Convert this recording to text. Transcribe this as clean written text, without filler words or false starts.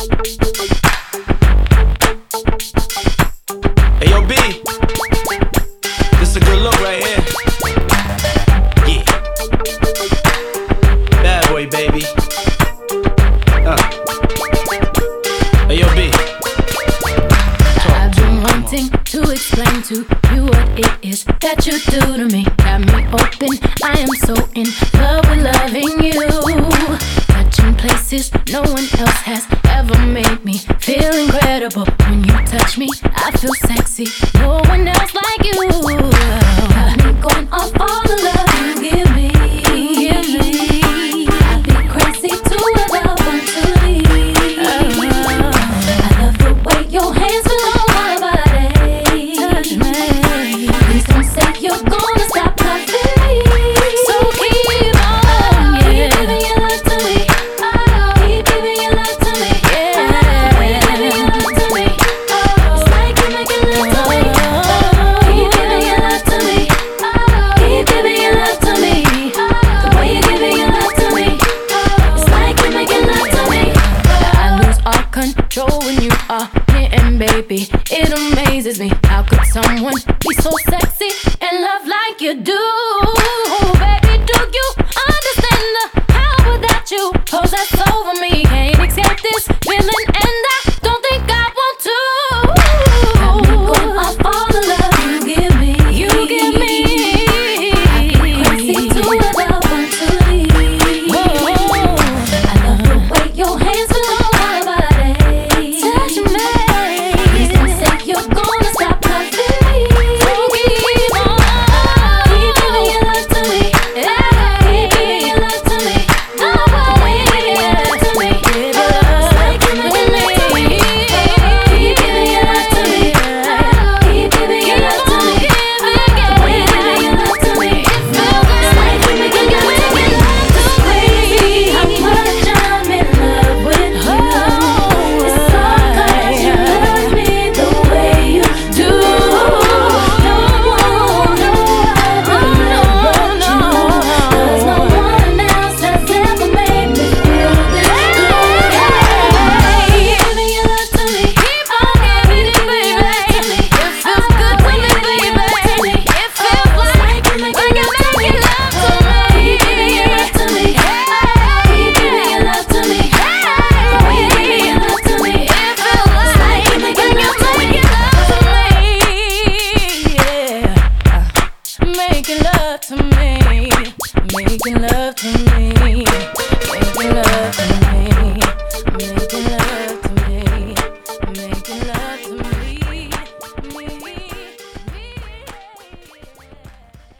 Hey, yo, B, this is a good look right here. Yeah. Bad boy, baby. Hey, yo, B. I've been wanting to explain to you what it is that you do to me. Got me open, I am so in love with loving you. Touching places no one else has ever made me feel incredible. When you touch me, I feel sexy. No one else like you. Got me going off all the love you give me. I'd be crazy to love to leave. I love the way your hands feel on my body. Touch me. Please don't say you're gonna stop loving me. So keep on, yeah. Keep giving your love to me. Oh, keep giving your love to me. Yeah, keep giving your love to me. Oh, it's like you're making love to me. Oh, keep giving your love to me. Oh, keep giving your love to me. The way you're giving your love to me. It's like you're making love to me. I lose all control when you are near, and baby, it amazes me. How could someone be so sexy and love like you do?